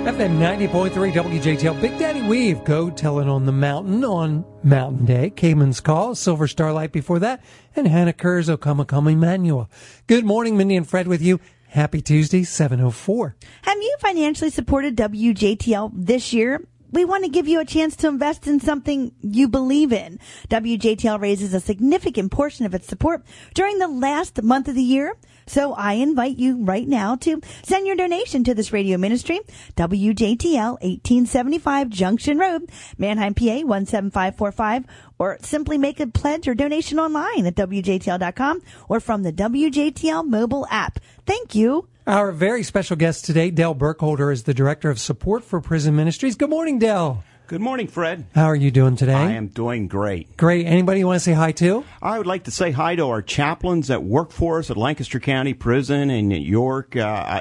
FM 90.3 WJTL. Big Daddy Weave, Go Tell It on the Mountain on Mountain Day. Cayman's Call, Silver Starlight before that, and Hannah Kerr's O Come Emmanuel. Good morning, Mindy and Fred with you. Happy Tuesday, 7:04. Have you financially supported WJTL this year? We want to give you a chance to invest in something you believe in. WJTL raises a significant portion of its support during the last month of the year. So I invite you right now to send your donation to this radio ministry, WJTL 1875 Junction Road, Manheim, PA 17545, or simply make a pledge or donation online at WJTL.com or from the WJTL mobile app. Thank you. Our very special guest today, Del Burkholder, is the Director of Support for Prison Ministries. Good morning, Del. Good morning, Fred. How are you doing today? I am doing great. Great. Anybody you want to say hi to? I would like to say hi to our chaplains that work for us at Lancaster County Prison in York,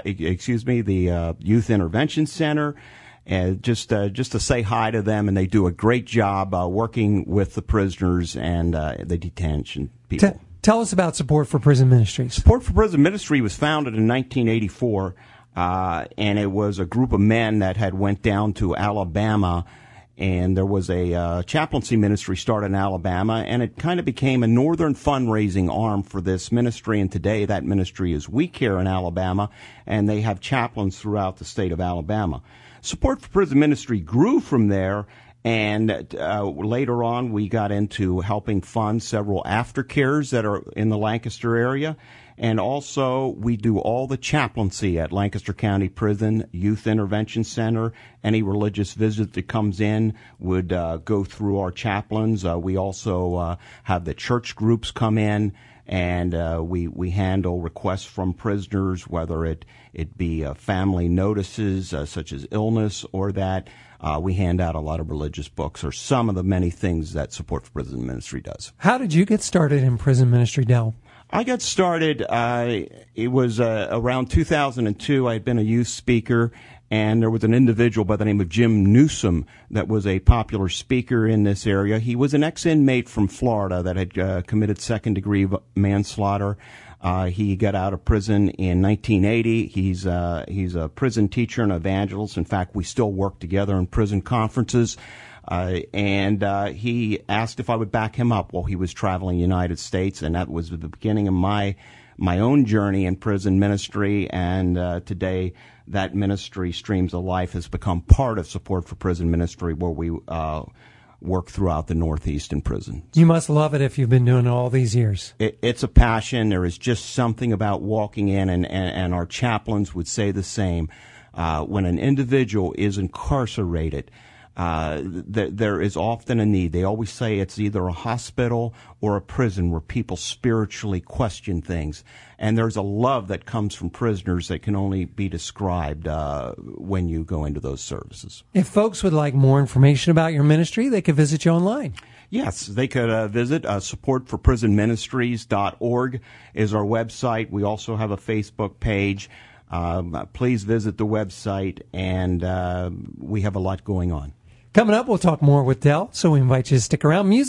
the Youth Intervention Center. Just to say hi to them, and they do a great job working with the prisoners and the detention people. Tell us about Support for Prison Ministries. Support for Prison Ministry was founded in 1984, and it was a group of men that had went down to Alabama, and there was a chaplaincy ministry started in Alabama, and it kind of became a northern fundraising arm for this ministry, and today that ministry is We Care in Alabama, and they have chaplains throughout the state of Alabama. Support for Prison Ministry grew from there, and later on we got into helping fund several aftercares that are in the Lancaster area. And also, we do all the chaplaincy at Lancaster County Prison, Youth Intervention Center. Any religious visit that comes in would go through our chaplains. We also have the church groups come in, and we handle requests from prisoners, whether it be family notices such as illness or that. We hand out a lot of religious books, or some of the many things that Support for Prison Ministry does. How did you get started in prison ministry, Del? I got started, it was around 2002. I had been a youth speaker, and there was an individual by the name of Jim Newsom that was a popular speaker in this area. He was an ex-inmate from Florida that had committed second-degree manslaughter. He got out of prison in 1980. He's a prison teacher and evangelist. In fact, we still work together in prison conferences. And he asked if I would back him up while he was traveling the United States, and that was the beginning of my own journey in prison ministry. And today, that ministry, Streams of Life, has become part of Support for Prison Ministry, where we work throughout the Northeast in prisons. You must love it if you've been doing it all these years. It's a passion. There is just something about walking in, and our chaplains would say the same. When an individual is incarcerated, there is often a need. They always say it's either a hospital or a prison where people spiritually question things. And there's a love that comes from prisoners that can only be described when you go into those services. If folks would like more information about your ministry, they could visit you online. Yes, they could visit supportforprisonministries.org is our website. We also have a Facebook page. Please visit the website, and we have a lot going on. Coming up, we'll talk more with Del, so we invite you to stick around. Music